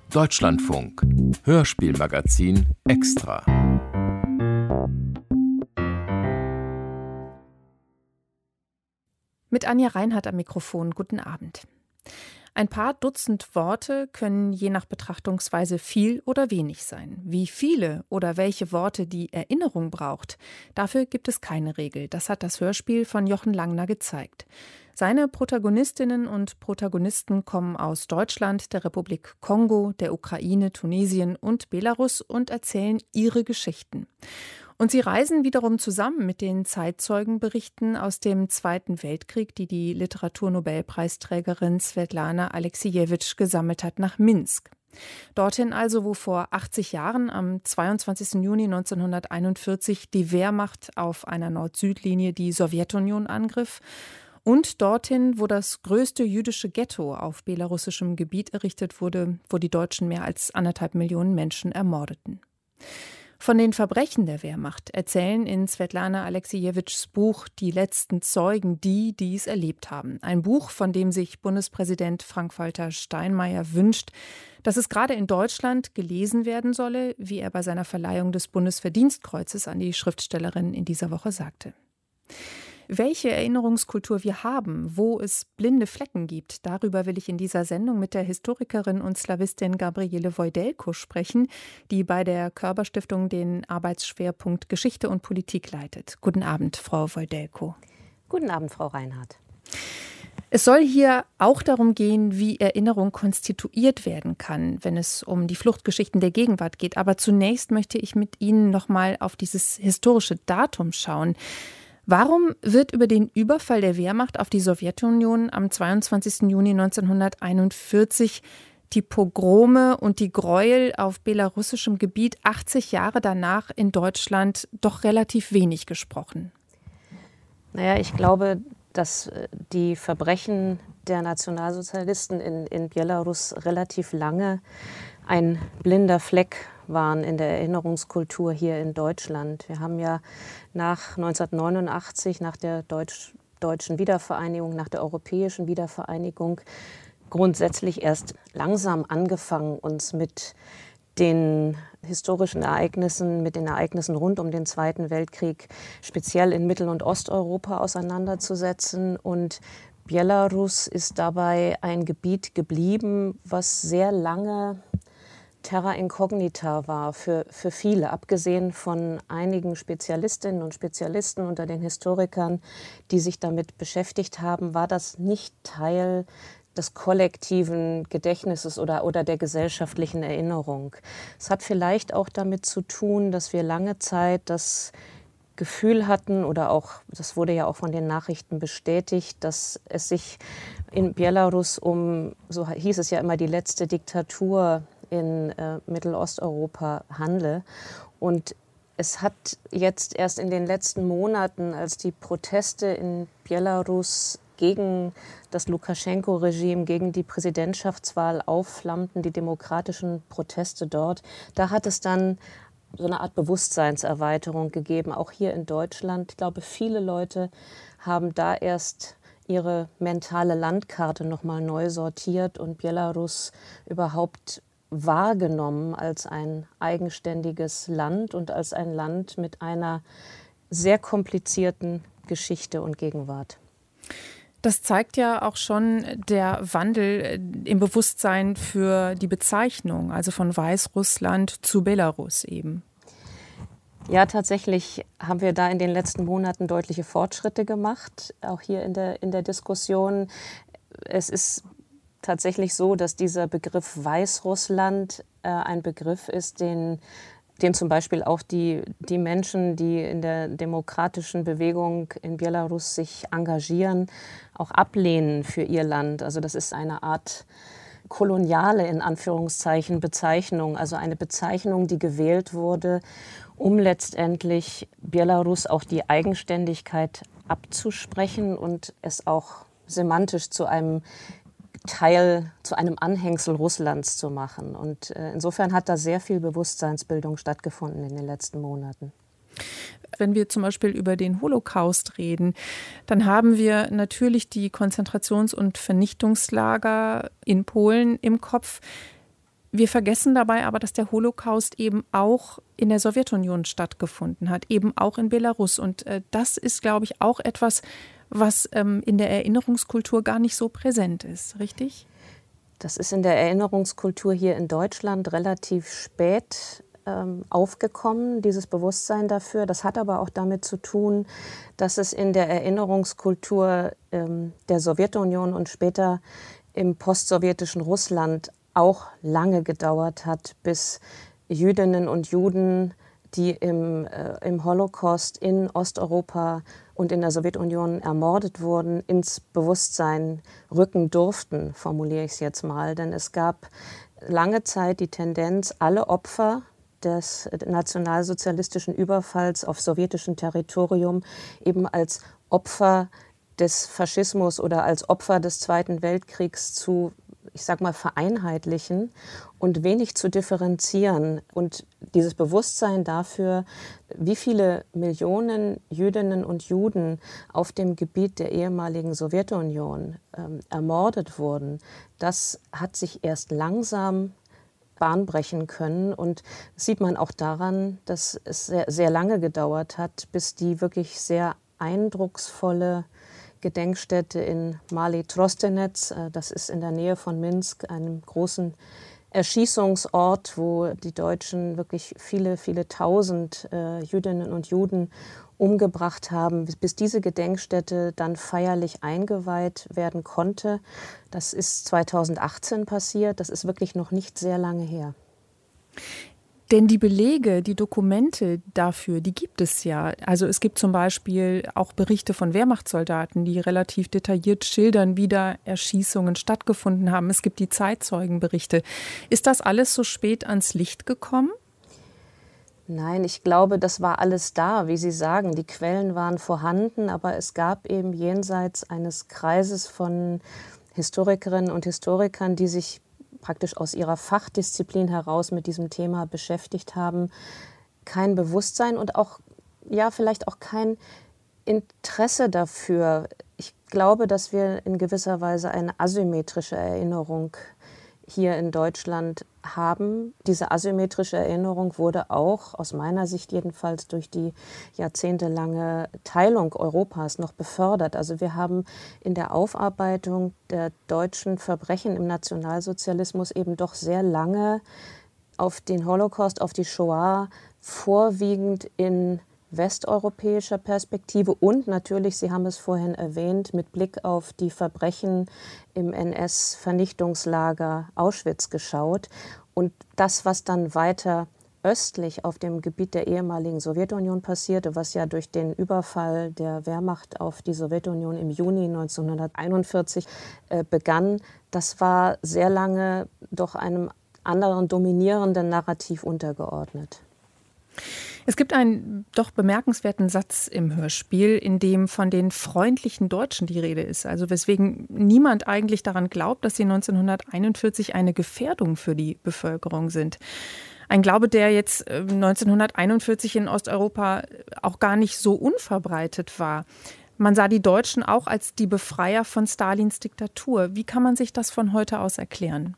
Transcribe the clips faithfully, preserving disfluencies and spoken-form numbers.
Deutschlandfunk. Hörspielmagazin extra. Mit Anja Reinhardt am Mikrofon. Guten Abend. Ein paar Dutzend Worte können je nach Betrachtungsweise viel oder wenig sein. Wie viele oder welche Worte die Erinnerung braucht, dafür gibt es keine Regel. Das hat das Hörspiel von Jochen Langner gezeigt. Seine Protagonistinnen und Protagonisten kommen aus Deutschland, der Republik Kongo, der Ukraine, Tunesien und Belarus und erzählen ihre Geschichten. Und sie reisen wiederum zusammen mit den Zeitzeugenberichten aus dem Zweiten Weltkrieg, die die Literaturnobelpreisträgerin Svetlana Aleksijewitsch gesammelt hat, nach Minsk. Dorthin also, wo vor achtzig Jahren am zweiundzwanzigsten Juni neunzehnhunderteinundvierzig die Wehrmacht auf einer Nord-Süd-Linie die Sowjetunion angriff. Und dorthin, wo das größte jüdische Ghetto auf belarussischem Gebiet errichtet wurde, wo die Deutschen mehr als anderthalb Millionen Menschen ermordeten. Von den Verbrechen der Wehrmacht erzählen in Svetlana Aleksijewitschs Buch Die letzten Zeugen die, die es erlebt haben. Ein Buch, von dem sich Bundespräsident Frank-Walter Steinmeier wünscht, dass es gerade in Deutschland gelesen werden solle, wie er bei seiner Verleihung des Bundesverdienstkreuzes an die Schriftstellerin in dieser Woche sagte. Welche Erinnerungskultur wir haben, wo es blinde Flecken gibt, darüber will ich in dieser Sendung mit der Historikerin und Slawistin Gabriele Wojdelko sprechen, die bei der Körber-Stiftung den Arbeitsschwerpunkt Geschichte und Politik leitet. Guten Abend, Frau Wojdelko. Guten Abend, Frau Reinhardt. Es soll hier auch darum gehen, wie Erinnerung konstituiert werden kann, wenn es um die Fluchtgeschichten der Gegenwart geht. Aber zunächst möchte ich mit Ihnen noch mal auf dieses historische Datum schauen. Warum wird über den Überfall der Wehrmacht auf die Sowjetunion am zweiundzwanzigsten Juni neunzehnhunderteinundvierzig, die Pogrome und die Gräuel auf belarussischem Gebiet achtzig Jahre danach in Deutschland doch relativ wenig gesprochen? Naja, ich glaube, dass die Verbrechen der Nationalsozialisten in, in Belarus relativ lange ein blinder Fleck waren in der Erinnerungskultur hier in Deutschland. Wir haben ja nach neunzehnhundertneunundachtzig, nach der Deutsch, deutschen Wiedervereinigung, nach der europäischen Wiedervereinigung grundsätzlich erst langsam angefangen, uns mit den historischen Ereignissen, mit den Ereignissen rund um den Zweiten Weltkrieg, speziell in Mittel- und Osteuropa auseinanderzusetzen. Und Belarus ist dabei ein Gebiet geblieben, was sehr lange Terra incognita war für, für viele, abgesehen von einigen Spezialistinnen und Spezialisten unter den Historikern, die sich damit beschäftigt haben, war das nicht Teil des kollektiven Gedächtnisses oder, oder der gesellschaftlichen Erinnerung. Es hat vielleicht auch damit zu tun, dass wir lange Zeit das Gefühl hatten, oder auch, das wurde ja auch von den Nachrichten bestätigt, dass es sich in Belarus um, so hieß es ja immer, die letzte Diktatur in äh, Mittelosteuropa handle. Und es hat jetzt erst in den letzten Monaten, als die Proteste in Belarus gegen das Lukaschenko-Regime, gegen die Präsidentschaftswahl aufflammten, die demokratischen Proteste dort, da hat es dann so eine Art Bewusstseinserweiterung gegeben, auch hier in Deutschland. Ich glaube, viele Leute haben da erst ihre mentale Landkarte noch mal neu sortiert und Belarus überhaupt wahrgenommen als ein eigenständiges Land und als ein Land mit einer sehr komplizierten Geschichte und Gegenwart. Das zeigt ja auch schon der Wandel im Bewusstsein für die Bezeichnung, also von Weißrussland zu Belarus eben. Ja, tatsächlich haben wir da in den letzten Monaten deutliche Fortschritte gemacht, auch hier in der, in der Diskussion. Es ist tatsächlich so, dass dieser Begriff Weißrussland äh, ein Begriff ist, den, den zum Beispiel auch die, die Menschen, die in der demokratischen Bewegung in Belarus sich engagieren, auch ablehnen für ihr Land. Also das ist eine Art koloniale, in Anführungszeichen, Bezeichnung, also eine Bezeichnung, die gewählt wurde, um letztendlich Belarus auch die Eigenständigkeit abzusprechen und es auch semantisch zu einem Teil, zu einem Anhängsel Russlands zu machen. Und äh, insofern hat da sehr viel Bewusstseinsbildung stattgefunden in den letzten Monaten. Wenn wir zum Beispiel über den Holocaust reden, dann haben wir natürlich die Konzentrations- und Vernichtungslager in Polen im Kopf. Wir vergessen dabei aber, dass der Holocaust eben auch in der Sowjetunion stattgefunden hat, eben auch in Belarus. Und äh, das ist, glaube ich, auch etwas, was ähm, in der Erinnerungskultur gar nicht so präsent ist, richtig? Das ist in der Erinnerungskultur hier in Deutschland relativ spät ähm, aufgekommen, dieses Bewusstsein dafür. Das hat aber auch damit zu tun, dass es in der Erinnerungskultur ähm, der Sowjetunion und später im postsowjetischen Russland auch lange gedauert hat, bis Jüdinnen und Juden, die im, äh, im Holocaust in Osteuropa und in der Sowjetunion ermordet wurden, ins Bewusstsein rücken durften, formuliere ich es jetzt mal. Denn es gab lange Zeit die Tendenz, alle Opfer des nationalsozialistischen Überfalls auf sowjetischem Territorium eben als Opfer des Faschismus oder als Opfer des Zweiten Weltkriegs zu, ich sag mal, vereinheitlichen und wenig zu differenzieren. Und dieses Bewusstsein dafür, wie viele Millionen Jüdinnen und Juden auf dem Gebiet der ehemaligen Sowjetunion ähm, ermordet wurden, das hat sich erst langsam Bahn brechen können. Und das sieht man auch daran, dass es sehr, sehr lange gedauert hat, bis die wirklich sehr eindrucksvolle Gedenkstätte in Malý Trostenec, das ist in der Nähe von Minsk, einem großen Erschießungsort, wo die Deutschen wirklich viele, viele tausend äh, Jüdinnen und Juden umgebracht haben, bis diese Gedenkstätte dann feierlich eingeweiht werden konnte. Das ist zweitausendachtzehn passiert, das ist wirklich noch nicht sehr lange her. Denn die Belege, die Dokumente dafür, die gibt es ja. Also es gibt zum Beispiel auch Berichte von Wehrmachtssoldaten, die relativ detailliert schildern, wie da Erschießungen stattgefunden haben. Es gibt die Zeitzeugenberichte. Ist das alles so spät ans Licht gekommen? Nein, ich glaube, das war alles da, wie Sie sagen. Die Quellen waren vorhanden, aber es gab eben jenseits eines Kreises von Historikerinnen und Historikern, die sich praktisch aus ihrer Fachdisziplin heraus mit diesem Thema beschäftigt haben, kein Bewusstsein und auch, ja, vielleicht auch kein Interesse dafür. Ich glaube, dass wir in gewisser Weise eine asymmetrische Erinnerung hier in Deutschland haben. Diese asymmetrische Erinnerung wurde auch, aus meiner Sicht jedenfalls, durch die jahrzehntelange Teilung Europas noch befördert. Also wir haben in der Aufarbeitung der deutschen Verbrechen im Nationalsozialismus eben doch sehr lange auf den Holocaust, auf die Shoah vorwiegend in westeuropäischer Perspektive und natürlich, Sie haben es vorhin erwähnt, mit Blick auf die Verbrechen im N S-Vernichtungslager Auschwitz geschaut. Und das, was dann weiter östlich auf dem Gebiet der ehemaligen Sowjetunion passierte, was ja durch den Überfall der Wehrmacht auf die Sowjetunion im Juni neunzehnhunderteinundvierzig äh, begann, das war sehr lange doch einem anderen dominierenden Narrativ untergeordnet. Es gibt einen doch bemerkenswerten Satz im Hörspiel, in dem von den freundlichen Deutschen die Rede ist. Also weswegen niemand eigentlich daran glaubt, dass sie neunzehnhunderteinundvierzig eine Gefährdung für die Bevölkerung sind. Ein Glaube, der jetzt neunzehnhunderteinundvierzig in Osteuropa auch gar nicht so unverbreitet war. Man sah die Deutschen auch als die Befreier von Stalins Diktatur. Wie kann man sich das von heute aus erklären?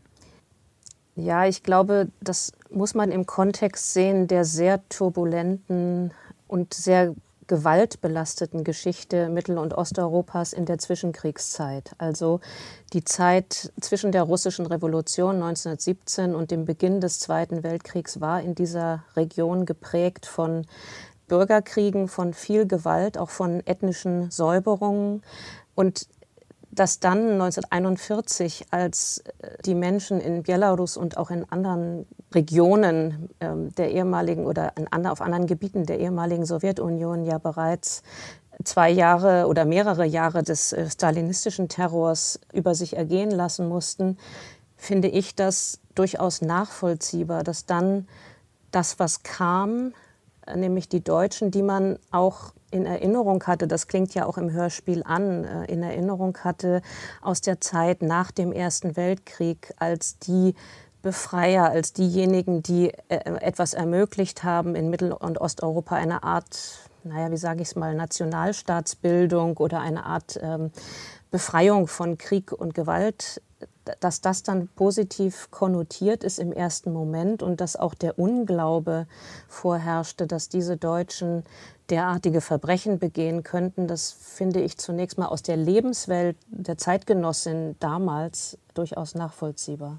Ja, ich glaube, das muss man im Kontext sehen der sehr turbulenten und sehr gewaltbelasteten Geschichte Mittel- und Osteuropas in der Zwischenkriegszeit. Also die Zeit zwischen der russischen Revolution neunzehnhundertsiebzehn und dem Beginn des Zweiten Weltkriegs war in dieser Region geprägt von Bürgerkriegen, von viel Gewalt, auch von ethnischen Säuberungen. Und dass dann neunzehnhunderteinundvierzig, als die Menschen in Belarus und auch in anderen Regionen ähm, der ehemaligen oder an, auf anderen Gebieten der ehemaligen Sowjetunion ja bereits zwei Jahre oder mehrere Jahre des äh, stalinistischen Terrors über sich ergehen lassen mussten, finde ich das durchaus nachvollziehbar, dass dann das, was kam, nämlich die Deutschen, die man auch in Erinnerung hatte, das klingt ja auch im Hörspiel an, in Erinnerung hatte aus der Zeit nach dem Ersten Weltkrieg als die Befreier, als diejenigen, die etwas ermöglicht haben, in Mittel- und Osteuropa eine Art, naja, wie sage ich es mal, Nationalstaatsbildung oder eine Art ähm, Befreiung von Krieg und Gewalt dass das dann positiv konnotiert ist im ersten Moment und dass auch der Unglaube vorherrschte, dass diese Deutschen derartige Verbrechen begehen könnten, das finde ich zunächst mal aus der Lebenswelt der Zeitgenossin damals durchaus nachvollziehbar.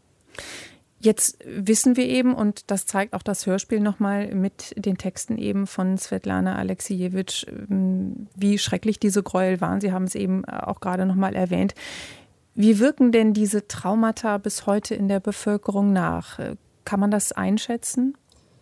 Jetzt wissen wir eben, und das zeigt auch das Hörspiel nochmal mit den Texten eben von Svetlana Aleksijewitsch, wie schrecklich diese Gräuel waren. Sie haben es eben auch gerade nochmal erwähnt. Wie wirken denn diese Traumata bis heute in der Bevölkerung nach? Kann man das einschätzen?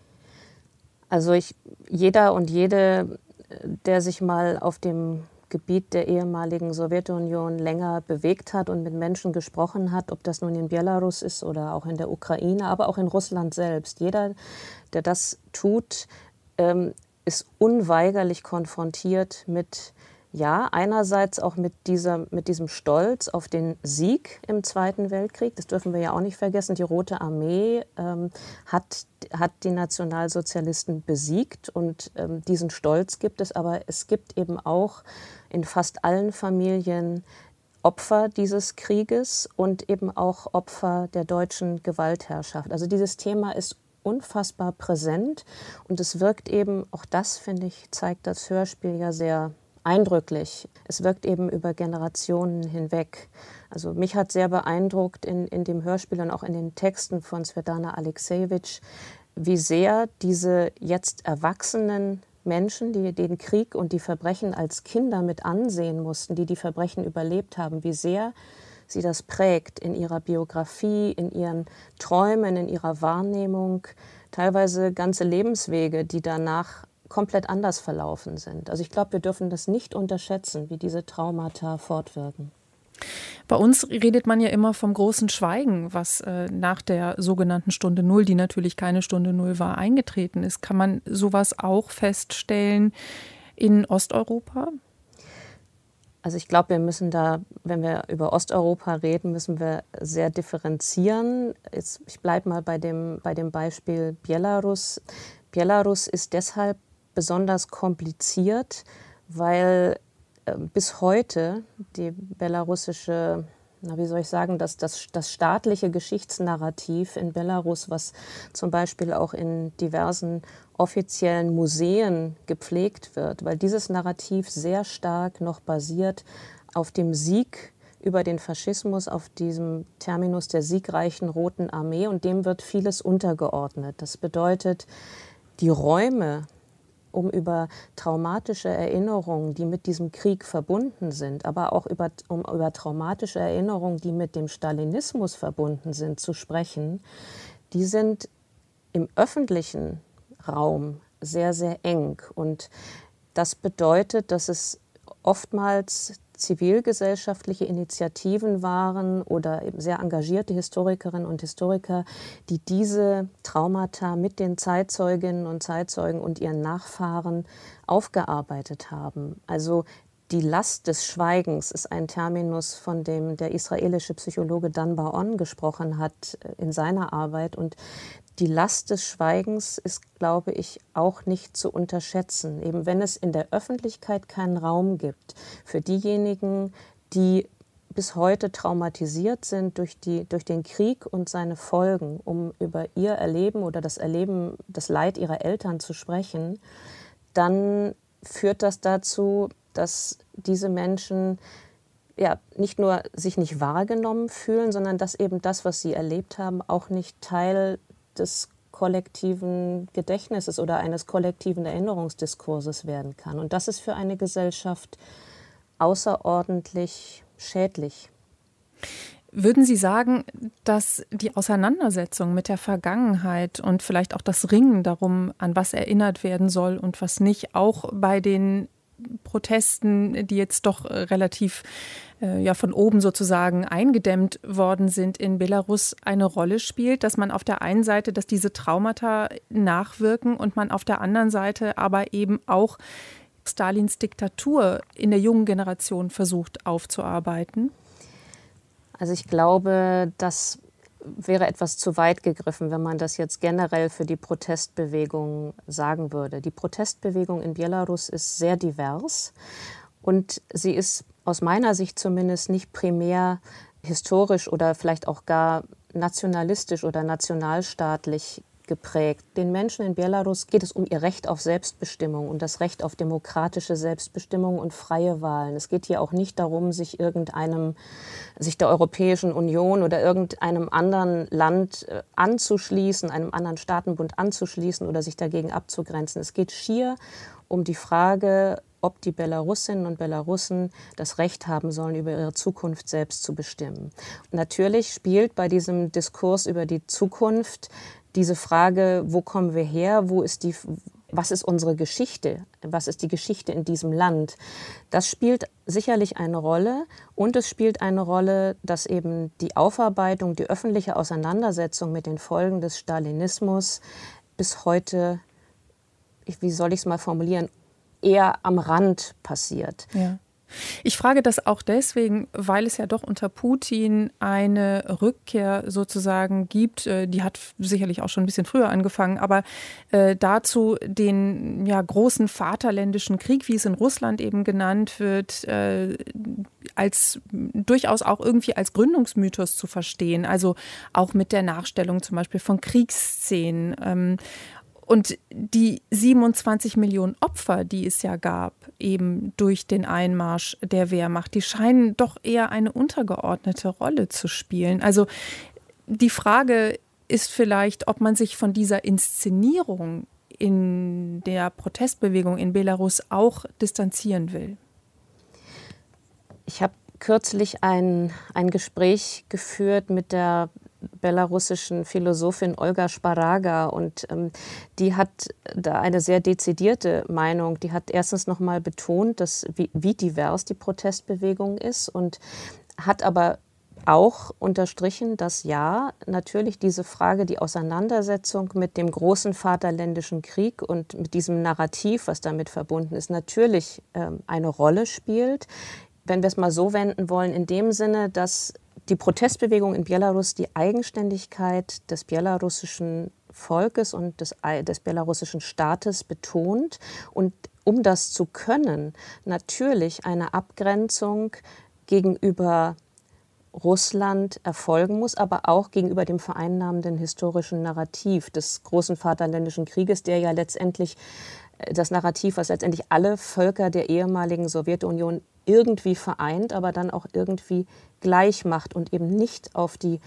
Also ich, jeder und jede, der sich mal auf dem Gebiet der ehemaligen Sowjetunion länger bewegt hat und mit Menschen gesprochen hat, ob das nun in Belarus ist oder auch in der Ukraine, aber auch in Russland selbst. Jeder, der das tut, ähm, ist unweigerlich konfrontiert mit, ja, einerseits auch mit, dieser, mit diesem Stolz auf den Sieg im Zweiten Weltkrieg. Das dürfen wir ja auch nicht vergessen. Die Rote Armee ähm, hat, hat die Nationalsozialisten besiegt und ähm, diesen Stolz gibt es. Aber es gibt eben auch in fast allen Familien Opfer dieses Krieges und eben auch Opfer der deutschen Gewaltherrschaft. Also dieses Thema ist unfassbar präsent und es wirkt eben, auch das finde ich, zeigt das Hörspiel ja sehr eindrücklich. Es wirkt eben über Generationen hinweg. Also mich hat sehr beeindruckt in, in dem Hörspiel und auch in den Texten von Svetlana Aleksijewitsch, wie sehr diese jetzt erwachsenen Menschen, die den Krieg und die Verbrechen als Kinder mit ansehen mussten, die die Verbrechen überlebt haben, wie sehr sie das prägt in ihrer Biografie, in ihren Träumen, in ihrer Wahrnehmung, teilweise ganze Lebenswege, die danach komplett anders verlaufen sind. Also ich glaube, wir dürfen das nicht unterschätzen, wie diese Traumata fortwirken. Bei uns redet man ja immer vom großen Schweigen, was äh, nach der sogenannten Stunde Null, die natürlich keine Stunde Null war, eingetreten ist. Kann man sowas auch feststellen in Osteuropa? Also ich glaube, wir müssen da, wenn wir über Osteuropa reden, müssen wir sehr differenzieren. Jetzt, ich bleibe mal bei dem, bei dem Beispiel Belarus. Belarus ist deshalb besonders kompliziert, weil äh, bis heute die belarussische, na wie soll ich sagen, das, das, das staatliche Geschichtsnarrativ in Belarus, was zum Beispiel auch in diversen offiziellen Museen gepflegt wird, weil dieses Narrativ sehr stark noch basiert auf dem Sieg über den Faschismus, auf diesem Terminus der siegreichen Roten Armee, und dem wird vieles untergeordnet. Das bedeutet, die Räume, um über traumatische Erinnerungen, die mit diesem Krieg verbunden sind, aber auch über, um über traumatische Erinnerungen, die mit dem Stalinismus verbunden sind, zu sprechen, die sind im öffentlichen Raum sehr, sehr eng. Und das bedeutet, dass es oftmals zivilgesellschaftliche Initiativen waren oder eben sehr engagierte Historikerinnen und Historiker, die diese Traumata mit den Zeitzeuginnen und Zeitzeugen und ihren Nachfahren aufgearbeitet haben. Also die Last des Schweigens ist ein Terminus, von dem der israelische Psychologe Dan Bar-On gesprochen hat in seiner Arbeit. Und die Last des Schweigens ist, glaube ich, auch nicht zu unterschätzen. Eben wenn es in der Öffentlichkeit keinen Raum gibt für diejenigen, die bis heute traumatisiert sind durch, die, durch den Krieg und seine Folgen, um über ihr Erleben oder das Erleben, das Leid ihrer Eltern zu sprechen, dann führt das dazu, dass diese Menschen ja, nicht nur sich nicht wahrgenommen fühlen, sondern dass eben das, was sie erlebt haben, auch nicht Teil des kollektiven Gedächtnisses oder eines kollektiven Erinnerungsdiskurses werden kann. Und das ist für eine Gesellschaft außerordentlich schädlich. Würden Sie sagen, dass die Auseinandersetzung mit der Vergangenheit und vielleicht auch das Ringen darum, an was erinnert werden soll und was nicht, auch bei den Protesten, die jetzt doch relativ äh, ja, von oben sozusagen eingedämmt worden sind in Belarus, eine Rolle spielt, dass man auf der einen Seite, dass diese Traumata nachwirken und man auf der anderen Seite aber eben auch Stalins Diktatur in der jungen Generation versucht aufzuarbeiten? Also ich glaube, das wäre etwas zu weit gegriffen, wenn man das jetzt generell für die Protestbewegung sagen würde. Die Protestbewegung in Belarus ist sehr divers und sie ist aus meiner Sicht zumindest nicht primär historisch oder vielleicht auch gar nationalistisch oder nationalstaatlich geprägt. Den Menschen in Belarus geht es um ihr Recht auf Selbstbestimmung und das Recht auf demokratische Selbstbestimmung und freie Wahlen. Es geht hier auch nicht darum, sich irgendeinem, sich der Europäischen Union oder irgendeinem anderen Land anzuschließen, einem anderen Staatenbund anzuschließen oder sich dagegen abzugrenzen. Es geht schier um die Frage, ob die Belarusinnen und Belarussen das Recht haben sollen, über ihre Zukunft selbst zu bestimmen. Und natürlich spielt bei diesem Diskurs über die Zukunft diese Frage, wo kommen wir her, wo ist die, was ist unsere Geschichte, was ist die Geschichte in diesem Land, das spielt sicherlich eine Rolle. Und es spielt eine Rolle, dass eben die Aufarbeitung, die öffentliche Auseinandersetzung mit den Folgen des Stalinismus bis heute, wie soll ich es mal formulieren, eher am Rand passiert. Ja. Ich frage das auch deswegen, weil es ja doch unter Putin eine Rückkehr sozusagen gibt, die hat sicherlich auch schon ein bisschen früher angefangen, aber äh, dazu den ja, großen Vaterländischen Krieg, wie es in Russland eben genannt wird, äh, als durchaus auch irgendwie als Gründungsmythos zu verstehen, also auch mit der Nachstellung zum Beispiel von Kriegsszenen. Ähm, Und die siebenundzwanzig Millionen Opfer, die es ja gab, eben durch den Einmarsch der Wehrmacht, die scheinen doch eher eine untergeordnete Rolle zu spielen. Also die Frage ist vielleicht, ob man sich von dieser Inszenierung in der Protestbewegung in Belarus auch distanzieren will. Ich habe kürzlich ein, ein Gespräch geführt mit der belarussischen Philosophin Olga Sparaga und ähm, die hat da eine sehr dezidierte Meinung. Die hat erstens noch mal betont, dass, wie, wie divers die Protestbewegung ist und hat aber auch unterstrichen, dass ja, natürlich diese Frage, die Auseinandersetzung mit dem großen Vaterländischen Krieg und mit diesem Narrativ, was damit verbunden ist, natürlich ähm, eine Rolle spielt. Wenn wir es mal so wenden wollen, in dem Sinne, dass die Protestbewegung in Belarus die Eigenständigkeit des belarussischen Volkes und des, des belarussischen Staates betont und um das zu können, natürlich eine Abgrenzung gegenüber Russland erfolgen muss, aber auch gegenüber dem vereinnahmenden historischen Narrativ des großen Vaterländischen Krieges, der ja letztendlich das Narrativ, was letztendlich alle Völker der ehemaligen Sowjetunion irgendwie vereint, aber dann auch irgendwie gleich macht und eben nicht auf die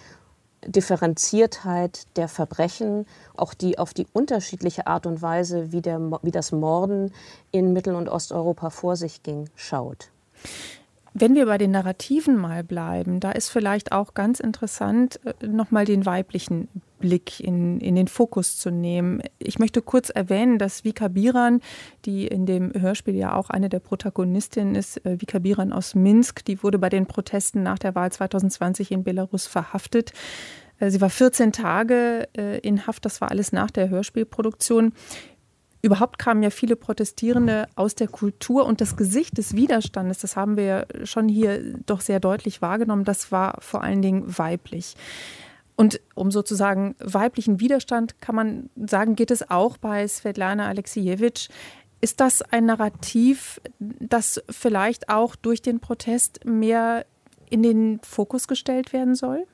Differenziertheit der Verbrechen, auch die, auf die unterschiedliche Art und Weise, wie, der, wie das Morden in Mittel- und Osteuropa vor sich ging, schaut. Wenn wir bei den Narrativen mal bleiben, da ist vielleicht auch ganz interessant, nochmal den weiblichen Blick in, in den Fokus zu nehmen. Ich möchte kurz erwähnen, dass Vika Biran, die in dem Hörspiel ja auch eine der Protagonistinnen ist, Vika Biran aus Minsk, die wurde bei den Protesten nach der Wahl zwanzig zwanzig in Belarus verhaftet. Sie war vierzehn Tage in Haft, das war alles nach der Hörspielproduktion. Überhaupt kamen ja viele Protestierende aus der Kultur und das Gesicht des Widerstandes, das haben wir schon hier doch sehr deutlich wahrgenommen, das war vor allen Dingen weiblich. Und um sozusagen weiblichen Widerstand, kann man sagen, geht es auch bei Svetlana Aleksijewitsch. Ist das ein Narrativ, das vielleicht auch durch den Protest mehr in den Fokus gestellt werden soll?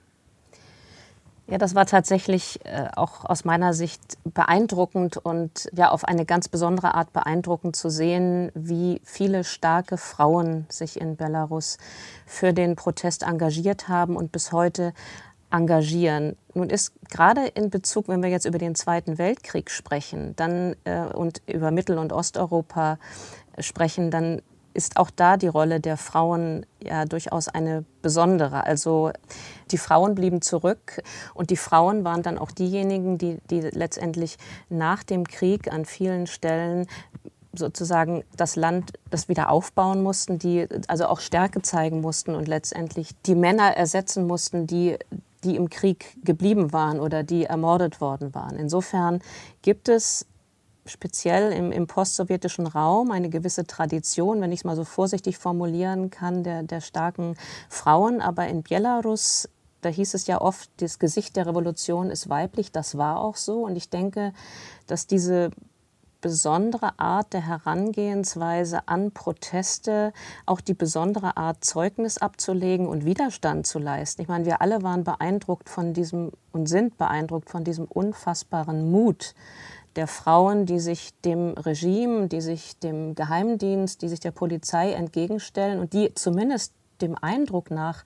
Ja, das war tatsächlich äh, auch aus meiner Sicht beeindruckend und ja auf eine ganz besondere Art beeindruckend zu sehen, wie viele starke Frauen sich in Belarus für den Protest engagiert haben und bis heute engagieren. Nun ist gerade in Bezug, wenn wir jetzt über den Zweiten Weltkrieg sprechen, dann äh, und über Mittel- und Osteuropa sprechen, dann ist auch da die Rolle der Frauen ja durchaus eine besondere. Also die Frauen blieben zurück und die Frauen waren dann auch diejenigen, die, die letztendlich nach dem Krieg an vielen Stellen sozusagen das Land das wieder aufbauen mussten, die also auch Stärke zeigen mussten und letztendlich die Männer ersetzen mussten, die, die im Krieg geblieben waren oder die ermordet worden waren. Insofern gibt es speziell im, im postsowjetischen Raum eine gewisse Tradition, wenn ich es mal so vorsichtig formulieren kann, der, der starken Frauen. Aber in Belarus, da hieß es ja oft, das Gesicht der Revolution ist weiblich. Das war auch so. Und ich denke, dass diese besondere Art der Herangehensweise an Proteste, auch die besondere Art, Zeugnis abzulegen und Widerstand zu leisten. Ich meine, wir alle waren beeindruckt von diesem und sind beeindruckt von diesem unfassbaren Mut der Frauen, die sich dem Regime, die sich dem Geheimdienst, die sich der Polizei entgegenstellen und die zumindest dem Eindruck nach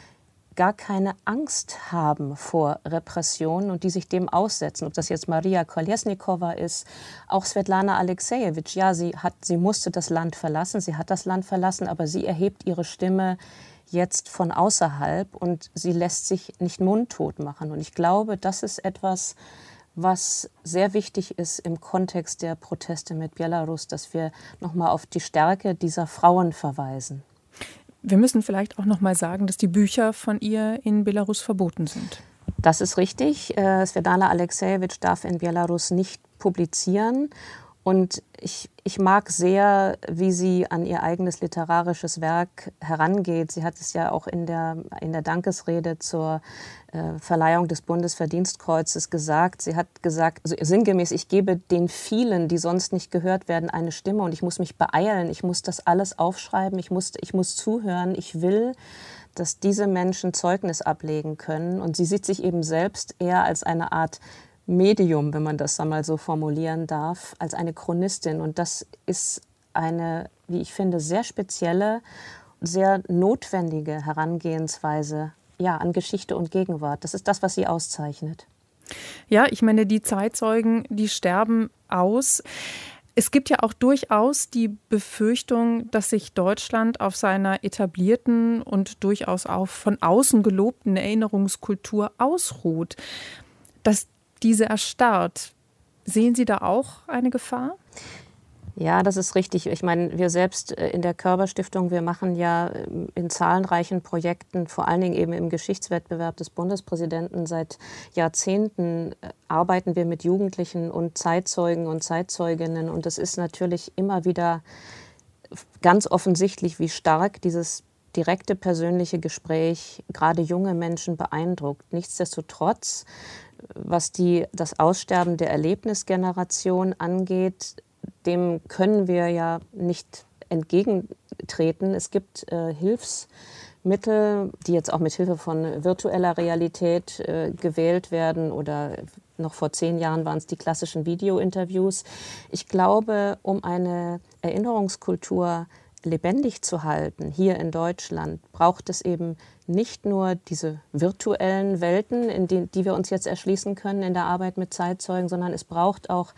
gar keine Angst haben vor Repressionen und die sich dem aussetzen. Ob das jetzt Maria Kolesnikova ist, auch Svetlana Alexejewitsch. Ja, sie, hat, sie musste das Land verlassen, sie hat das Land verlassen, aber sie erhebt ihre Stimme jetzt von außerhalb und sie lässt sich nicht mundtot machen. Und ich glaube, das ist etwas, was sehr wichtig ist im Kontext der Proteste mit Belarus, dass wir nochmal auf die Stärke dieser Frauen verweisen. Wir müssen vielleicht auch noch mal sagen, dass die Bücher von ihr in Belarus verboten sind. Das ist richtig. Äh, Svetlana Alexejewitsch darf in Belarus nicht publizieren. Und ich, ich mag sehr, wie sie an ihr eigenes literarisches Werk herangeht. Sie hat es ja auch in der, in der Dankesrede zur äh, Verleihung des Bundesverdienstkreuzes gesagt. Sie hat gesagt, also sinngemäß, ich gebe den vielen, die sonst nicht gehört werden, eine Stimme und ich muss mich beeilen. Ich muss das alles aufschreiben, ich muss, ich muss zuhören. Ich will, dass diese Menschen Zeugnis ablegen können. Und sie sieht sich eben selbst eher als eine Art Medium, wenn man das einmal so formulieren darf, als eine Chronistin. Und das ist eine, wie ich finde, sehr spezielle, sehr notwendige Herangehensweise ja, an Geschichte und Gegenwart. Das ist das, was sie auszeichnet. Ja, ich meine, die Zeitzeugen, die sterben aus. Es gibt ja auch durchaus die Befürchtung, dass sich Deutschland auf seiner etablierten und durchaus auch von außen gelobten Erinnerungskultur ausruht. Dass diese erstarrt. Sehen Sie da auch eine Gefahr? Ja, das ist richtig. Ich meine, wir selbst in der Körber-Stiftung, wir machen ja in zahlreichen Projekten, vor allen Dingen eben im Geschichtswettbewerb des Bundespräsidenten, seit Jahrzehnten arbeiten wir mit Jugendlichen und Zeitzeugen und Zeitzeuginnen. Und es ist natürlich immer wieder ganz offensichtlich, wie stark dieses direkte persönliche Gespräch gerade junge Menschen beeindruckt. Nichtsdestotrotz, was die, das Aussterben der Erlebnisgeneration angeht, dem können wir ja nicht entgegentreten. Es gibt äh, Hilfsmittel, die jetzt auch mit Hilfe von virtueller Realität äh, gewählt werden oder noch vor zehn Jahren waren es die klassischen Videointerviews. Ich glaube, um eine Erinnerungskultur lebendig zu halten, hier in Deutschland, braucht es eben nicht nur diese virtuellen Welten, in die, die wir uns jetzt erschließen können in der Arbeit mit Zeitzeugen, sondern es braucht auch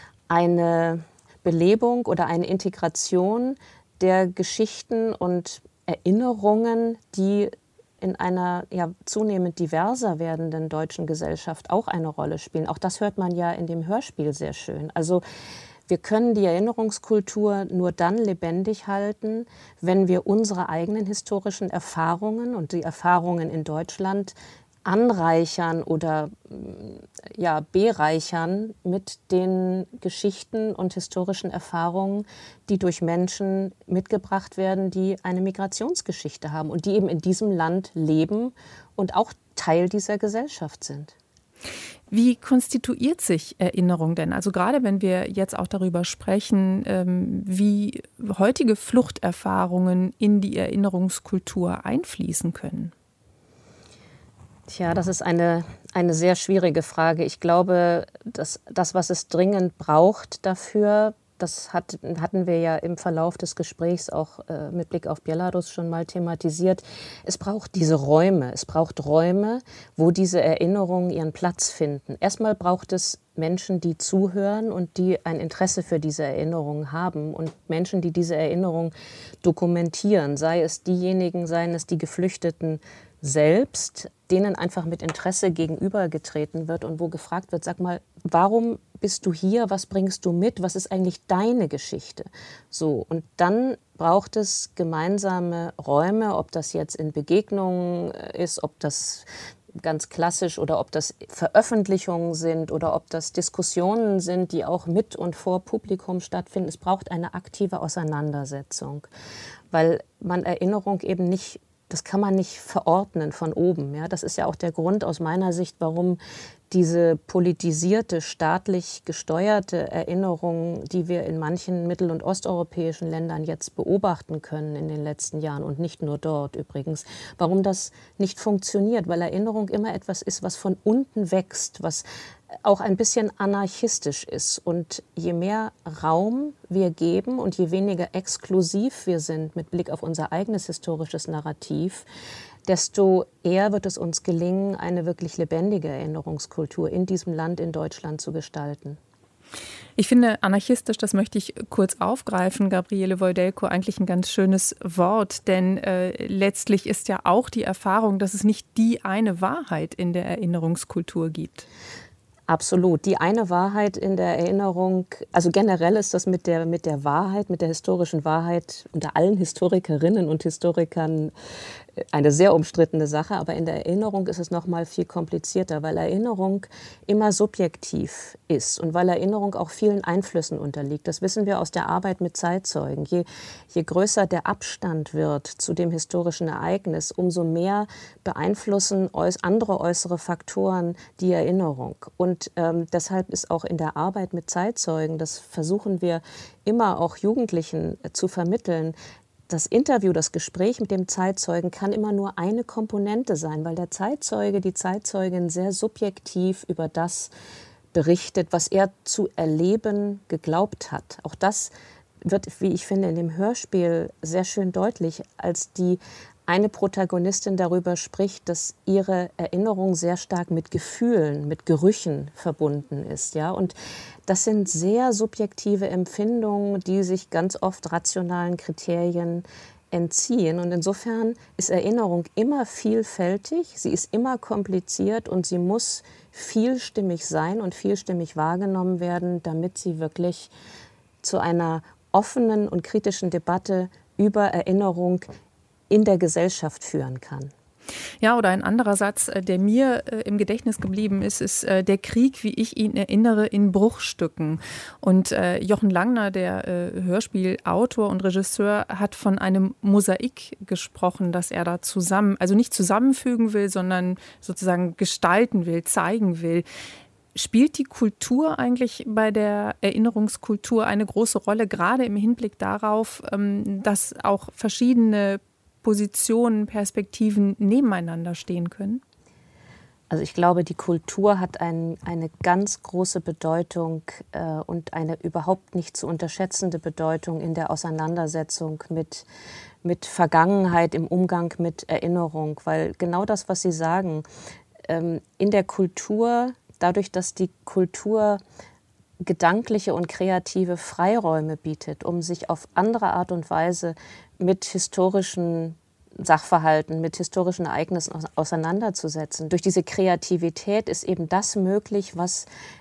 eine Belebung oder eine Integration der Geschichten und Erinnerungen, die in einer ja, zunehmend diverser werdenden deutschen Gesellschaft auch eine Rolle spielen. Auch das hört man ja in dem Hörspiel sehr schön. Also wir können die Erinnerungskultur nur dann lebendig halten, wenn wir unsere eigenen historischen Erfahrungen und die Erfahrungen in Deutschland anreichern oder ja, bereichern mit den Geschichten und historischen Erfahrungen, die durch Menschen mitgebracht werden, die eine Migrationsgeschichte haben und die eben in diesem Land leben und auch Teil dieser Gesellschaft sind. Wie konstituiert sich Erinnerung denn? Also gerade wenn wir jetzt auch darüber sprechen, wie heutige Fluchterfahrungen in die Erinnerungskultur einfließen können. Tja, das ist eine, eine sehr schwierige Frage. Ich glaube, dass das, was es dringend braucht dafür, das hat, hatten wir ja im Verlauf des Gesprächs auch äh, mit Blick auf Belarus schon mal thematisiert. Es braucht diese Räume. Es braucht Räume, wo diese Erinnerungen ihren Platz finden. Erstmal braucht es Menschen, die zuhören und die ein Interesse für diese Erinnerungen haben und Menschen, die diese Erinnerung dokumentieren. Sei es diejenigen, seien es die Geflüchteten selbst, denen einfach mit Interesse gegenübergetreten wird und wo gefragt wird, sag mal, warum bist du hier, was bringst du mit, was ist eigentlich deine Geschichte? So, und dann braucht es gemeinsame Räume, ob das jetzt in Begegnungen ist, ob das ganz klassisch oder ob das Veröffentlichungen sind oder ob das Diskussionen sind, die auch mit und vor Publikum stattfinden. Es braucht eine aktive Auseinandersetzung, weil man Erinnerung eben nicht das kann man nicht verordnen von oben. Ja? Das ist ja auch der Grund aus meiner Sicht, warum diese politisierte, staatlich gesteuerte Erinnerung, die wir in manchen mittel- und osteuropäischen Ländern jetzt beobachten können in den letzten Jahren und nicht nur dort übrigens, warum das nicht funktioniert, weil Erinnerung immer etwas ist, was von unten wächst, was auch ein bisschen anarchistisch ist. Und je mehr Raum wir geben und je weniger exklusiv wir sind mit Blick auf unser eigenes historisches Narrativ, desto eher wird es uns gelingen, eine wirklich lebendige Erinnerungskultur in diesem Land, in Deutschland, zu gestalten. Ich finde anarchistisch, das möchte ich kurz aufgreifen, Gabriele Wojdelko, eigentlich ein ganz schönes Wort, denn äh, letztlich ist ja auch die Erfahrung, dass es nicht die eine Wahrheit in der Erinnerungskultur gibt. Absolut. Die eine Wahrheit in der Erinnerung, also generell ist das mit der, mit der Wahrheit, mit der historischen Wahrheit unter allen Historikerinnen und Historikern eine sehr umstrittene Sache, aber in der Erinnerung ist es noch mal viel komplizierter, weil Erinnerung immer subjektiv ist und weil Erinnerung auch vielen Einflüssen unterliegt. Das wissen wir aus der Arbeit mit Zeitzeugen. Je, je größer der Abstand wird zu dem historischen Ereignis, umso mehr beeinflussen äuß- andere äußere Faktoren die Erinnerung. Und ähm, deshalb ist auch in der Arbeit mit Zeitzeugen, das versuchen wir immer auch Jugendlichen äh, zu vermitteln, das Interview, das Gespräch mit dem Zeitzeugen kann immer nur eine Komponente sein, weil der Zeitzeuge, die Zeitzeugin sehr subjektiv über das berichtet, was er zu erleben geglaubt hat. Auch das wird, wie ich finde, in dem Hörspiel sehr schön deutlich, als die eine Protagonistin darüber spricht, dass ihre Erinnerung sehr stark mit Gefühlen, mit Gerüchen verbunden ist. Ja? Und das sind sehr subjektive Empfindungen, die sich ganz oft rationalen Kriterien entziehen. Und insofern ist Erinnerung immer vielfältig, sie ist immer kompliziert und sie muss vielstimmig sein und vielstimmig wahrgenommen werden, damit sie wirklich zu einer offenen und kritischen Debatte über Erinnerung in der Gesellschaft führen kann. Ja, oder ein anderer Satz, der mir äh, im Gedächtnis geblieben ist, ist äh, der Krieg, wie ich ihn erinnere, in Bruchstücken. Und äh, Jochen Langner, der äh, Hörspielautor und Regisseur, hat von einem Mosaik gesprochen, das er da zusammen, also nicht zusammenfügen will, sondern sozusagen gestalten will, zeigen will. Spielt die Kultur eigentlich bei der Erinnerungskultur eine große Rolle, gerade im Hinblick darauf, ähm, dass auch verschiedene Positionen, Perspektiven nebeneinander stehen können? Also ich glaube, die Kultur hat ein, eine ganz große Bedeutung äh, und eine überhaupt nicht zu unterschätzende Bedeutung in der Auseinandersetzung mit, mit Vergangenheit, im Umgang mit Erinnerung. Weil genau das, was Sie sagen, ähm, in der Kultur, dadurch, dass die Kultur gedankliche und kreative Freiräume bietet, um sich auf andere Art und Weise mit historischen Sachverhalten, mit historischen Ereignissen auseinanderzusetzen. Durch diese Kreativität ist eben das möglich, was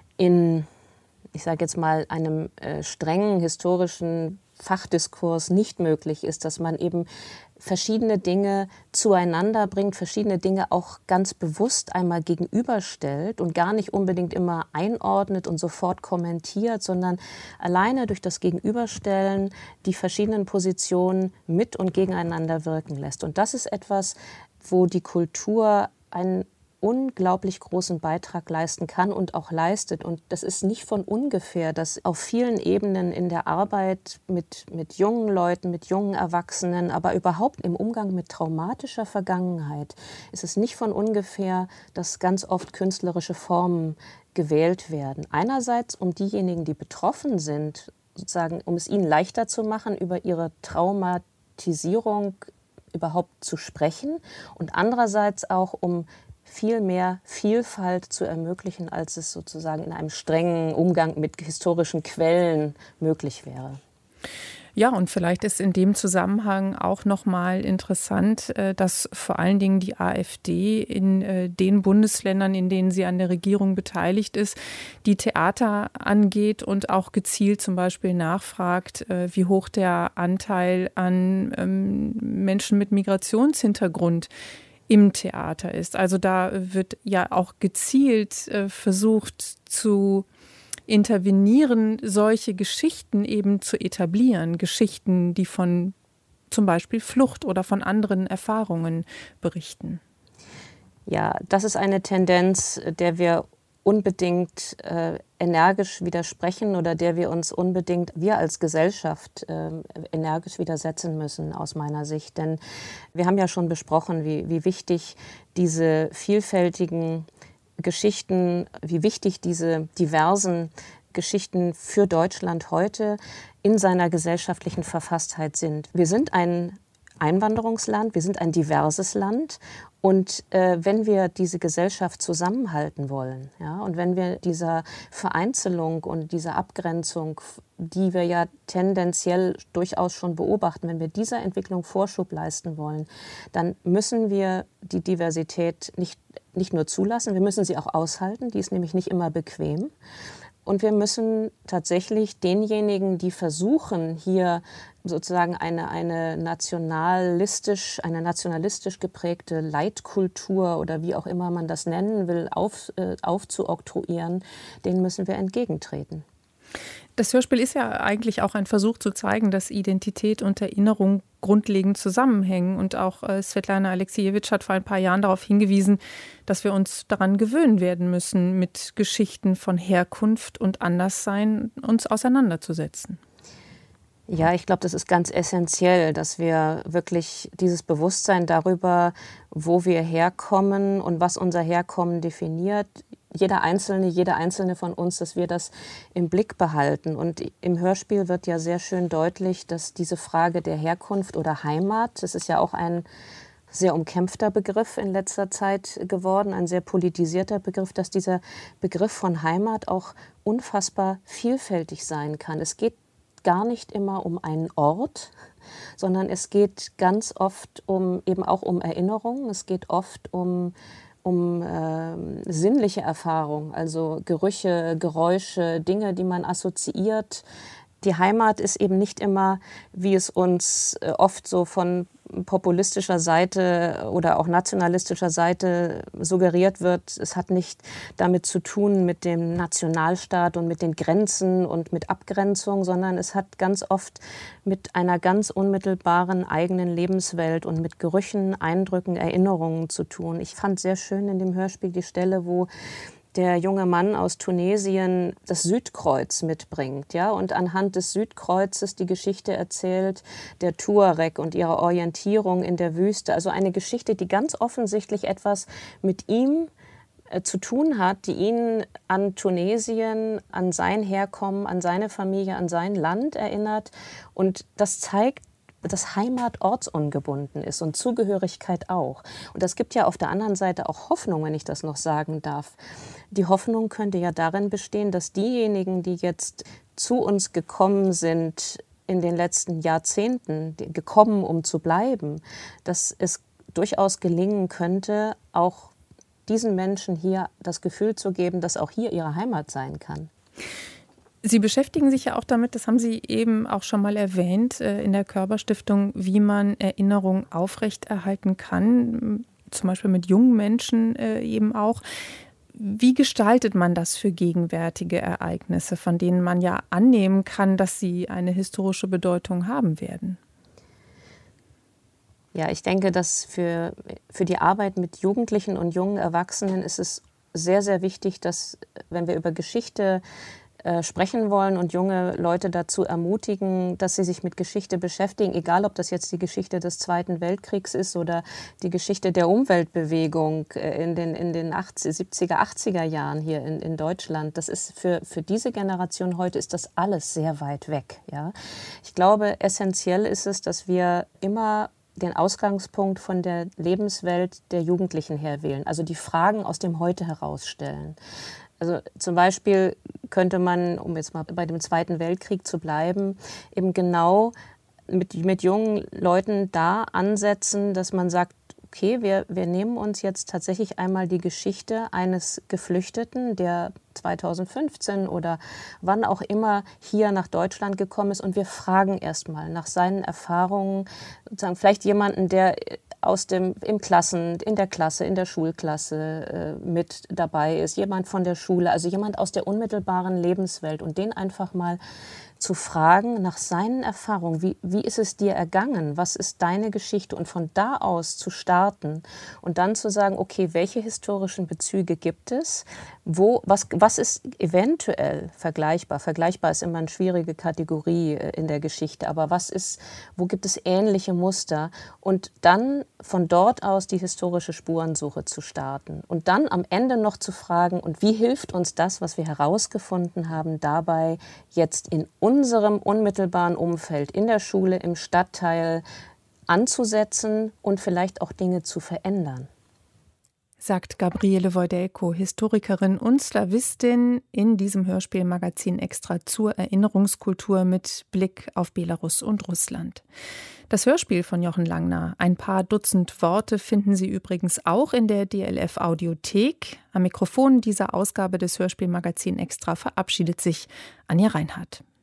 in, ich sage jetzt mal, einem äh, strengen historischen Fachdiskurs nicht möglich ist, dass man eben verschiedene Dinge zueinander bringt, verschiedene Dinge auch ganz bewusst einmal gegenüberstellt und gar nicht unbedingt immer einordnet und sofort kommentiert, sondern alleine durch das Gegenüberstellen die verschiedenen Positionen mit und gegeneinander wirken lässt. Und das ist etwas, wo die Kultur einen unglaublich großen Beitrag leisten kann und auch leistet. Und das ist nicht von ungefähr, dass auf vielen Ebenen in der Arbeit mit, mit jungen Leuten, mit jungen Erwachsenen, aber überhaupt im Umgang mit traumatischer Vergangenheit, ist es nicht von ungefähr, dass ganz oft künstlerische Formen gewählt werden. Einerseits, um diejenigen, die betroffen sind, sozusagen, um es ihnen leichter zu machen, über ihre Traumatisierung überhaupt zu sprechen, und andererseits auch, um viel mehr Vielfalt zu ermöglichen, als es sozusagen in einem strengen Umgang mit historischen Quellen möglich wäre. Ja, und vielleicht ist in dem Zusammenhang auch noch mal interessant, dass vor allen Dingen die AfD in den Bundesländern, in denen sie an der Regierung beteiligt ist, die Theater angeht und auch gezielt zum Beispiel nachfragt, wie hoch der Anteil an Menschen mit Migrationshintergrund im Theater ist. Also da wird ja auch gezielt äh, versucht zu intervenieren, solche Geschichten eben zu etablieren. Geschichten, die von zum Beispiel Flucht oder von anderen Erfahrungen berichten. Ja, das ist eine Tendenz, der wir unbedingt äh, energisch widersprechen oder der wir uns unbedingt, wir als Gesellschaft, äh, energisch widersetzen müssen, aus meiner Sicht. Denn wir haben ja schon besprochen, wie, wie wichtig diese vielfältigen Geschichten, wie wichtig diese diversen Geschichten für Deutschland heute in seiner gesellschaftlichen Verfasstheit sind. Wir sind ein Einwanderungsland, wir sind ein diverses Land. Und äh, wenn wir diese Gesellschaft zusammenhalten wollen, ja, und wenn wir dieser Vereinzelung und dieser Abgrenzung, die wir ja tendenziell durchaus schon beobachten, wenn wir dieser Entwicklung Vorschub leisten wollen, dann müssen wir die Diversität nicht, nicht nur zulassen, wir müssen sie auch aushalten, die ist nämlich nicht immer bequem. Und wir müssen tatsächlich denjenigen, die versuchen, hier sozusagen eine, eine, nationalistisch, eine nationalistisch geprägte Leitkultur oder wie auch immer man das nennen will, auf, äh, aufzuoktroyieren, denen müssen wir entgegentreten. Das Hörspiel ist ja eigentlich auch ein Versuch zu zeigen, dass Identität und Erinnerung grundlegend zusammenhängen. Und auch äh, Svetlana Alexiejewitsch hat vor ein paar Jahren darauf hingewiesen, dass wir uns daran gewöhnen werden müssen, mit Geschichten von Herkunft und Anderssein uns auseinanderzusetzen. Ja, ich glaube, das ist ganz essentiell, dass wir wirklich dieses Bewusstsein darüber, wo wir herkommen und was unser Herkommen definiert, jeder Einzelne, jede Einzelne von uns, dass wir das im Blick behalten. Und im Hörspiel wird ja sehr schön deutlich, dass diese Frage der Herkunft oder Heimat, das ist ja auch ein sehr umkämpfter Begriff in letzter Zeit geworden, ein sehr politisierter Begriff, dass dieser Begriff von Heimat auch unfassbar vielfältig sein kann. Es geht gar nicht immer um einen Ort, sondern es geht ganz oft um eben auch um Erinnerung. Es geht oft um um äh, sinnliche Erfahrung, also Gerüche, Geräusche, Dinge, die man assoziiert. Die Heimat ist eben nicht immer, wie es uns äh, oft so von populistischer Seite oder auch nationalistischer Seite suggeriert wird. Es hat nicht damit zu tun mit dem Nationalstaat und mit den Grenzen und mit Abgrenzung, sondern es hat ganz oft mit einer ganz unmittelbaren eigenen Lebenswelt und mit Gerüchen, Eindrücken, Erinnerungen zu tun. Ich fand sehr schön in dem Hörspiel die Stelle, wo der junge Mann aus Tunesien das Südkreuz mitbringt, ja, und anhand des Südkreuzes die Geschichte erzählt der Tuareg und ihrer Orientierung in der Wüste. Also eine Geschichte, die ganz offensichtlich etwas mit ihm äh, zu tun hat, die ihn an Tunesien, an sein Herkommen, an seine Familie, an sein Land erinnert. Und das zeigt, dass Heimat ortsungebunden ist und Zugehörigkeit auch. Und das gibt ja auf der anderen Seite auch Hoffnung, wenn ich das noch sagen darf. Die Hoffnung könnte ja darin bestehen, dass diejenigen, die jetzt zu uns gekommen sind in den letzten Jahrzehnten, gekommen, um zu bleiben, dass es durchaus gelingen könnte, auch diesen Menschen hier das Gefühl zu geben, dass auch hier ihre Heimat sein kann. Sie beschäftigen sich ja auch damit, das haben Sie eben auch schon mal erwähnt, in der Körper-Stiftung, wie man Erinnerung aufrechterhalten kann, zum Beispiel mit jungen Menschen eben auch. Wie gestaltet man das für gegenwärtige Ereignisse, von denen man ja annehmen kann, dass sie eine historische Bedeutung haben werden? Ja, ich denke, dass für, für die Arbeit mit Jugendlichen und jungen Erwachsenen ist es sehr, sehr wichtig, dass, wenn wir über Geschichte sprechen wollen und junge Leute dazu ermutigen, dass sie sich mit Geschichte beschäftigen, egal ob das jetzt die Geschichte des Zweiten Weltkriegs ist oder die Geschichte der Umweltbewegung in den, in den siebziger, achtziger Jahren hier in, in Deutschland. Das ist für, für diese Generation heute ist das alles sehr weit weg. Ja? Ich glaube, essentiell ist es, dass wir immer den Ausgangspunkt von der Lebenswelt der Jugendlichen her wählen, also die Fragen aus dem Heute herausstellen. Also zum Beispiel könnte man, um jetzt mal bei dem Zweiten Weltkrieg zu bleiben, eben genau mit, mit jungen Leuten da ansetzen, dass man sagt, okay, wir, wir nehmen uns jetzt tatsächlich einmal die Geschichte eines Geflüchteten, der zweitausendfünfzehn oder wann auch immer hier nach Deutschland gekommen ist, und wir fragen erstmal nach seinen Erfahrungen, sozusagen vielleicht jemanden, der aus dem, im Klassen, in der Klasse, in der Schulklasse äh, mit dabei ist, jemand von der Schule, also jemand aus der unmittelbaren Lebenswelt, und den einfach mal zu fragen nach seinen Erfahrungen. Wie, wie ist es dir ergangen? Was ist deine Geschichte? Und von da aus zu starten und dann zu sagen, okay, welche historischen Bezüge gibt es? Wo, was, was ist eventuell vergleichbar? Vergleichbar ist immer eine schwierige Kategorie in der Geschichte, aber was ist, wo gibt es ähnliche Muster? Und dann von dort aus die historische Spurensuche zu starten und dann am Ende noch zu fragen, und wie hilft uns das, was wir herausgefunden haben, dabei jetzt in unserem unmittelbaren Umfeld, in der Schule, im Stadtteil anzusetzen und vielleicht auch Dinge zu verändern. Sagt Gabriele Wojdelko, Historikerin und Slawistin, in diesem Hörspielmagazin Extra zur Erinnerungskultur mit Blick auf Belarus und Russland. Das Hörspiel von Jochen Langner, ein paar Dutzend Worte, finden Sie übrigens auch in der D L F Audiothek. Am Mikrofon dieser Ausgabe des Hörspielmagazin Extra verabschiedet sich Anja Reinhardt.